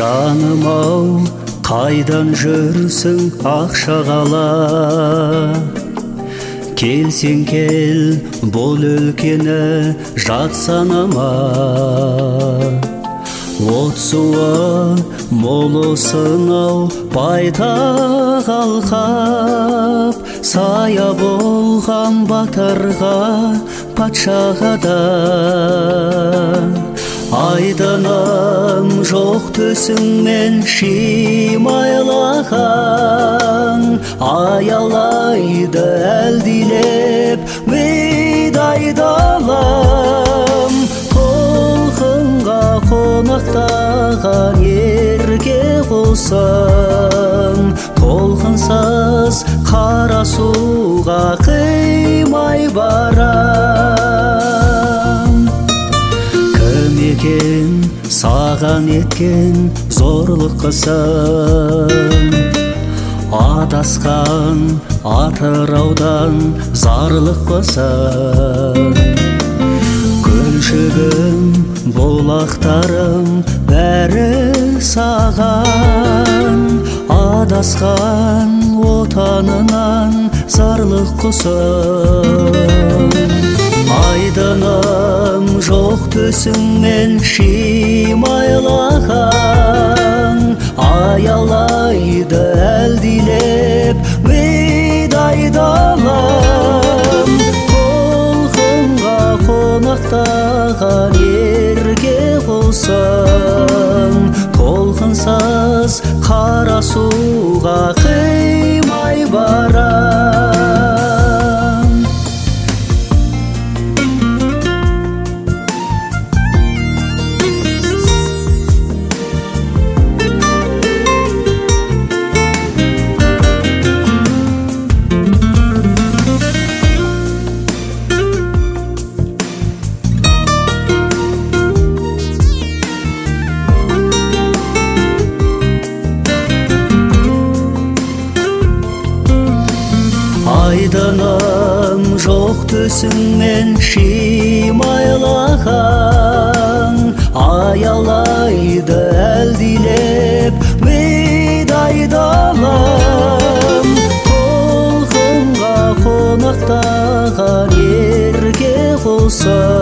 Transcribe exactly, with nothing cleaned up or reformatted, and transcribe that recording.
Жаным-ау, қайдан жүрсің ақшағала? Келсең кел, бұл өлкені жат санама. От суы молысың-ау, байтақ алқап, сая болған батырға, патшаға да. Айдыным жоқ төсіңмен шимайлаған, аялайды әлдилеп мидай далам. Толқынға қонақтаған ерге қосам, толқынсыз қара суға қимай барам. Кім екен саған еткен зорлық қысым? Адасқан атыраудан зарлық қысым. Көлшігім, бұлақтарым бәрі саған, адасқан отанынан зарлық құсым. Айдыным жоқ төсіңмен шимайлаған, аялайды әлдилеп мидай далам. Толқынға қонақтаған ерге қосам, толқынсыз қара суға қимай барам. Айдыным жоқ төсіңмен шимайлаған, аялайды әлдилеп мидай далам. Толқынға қонақтаған ерге қосам,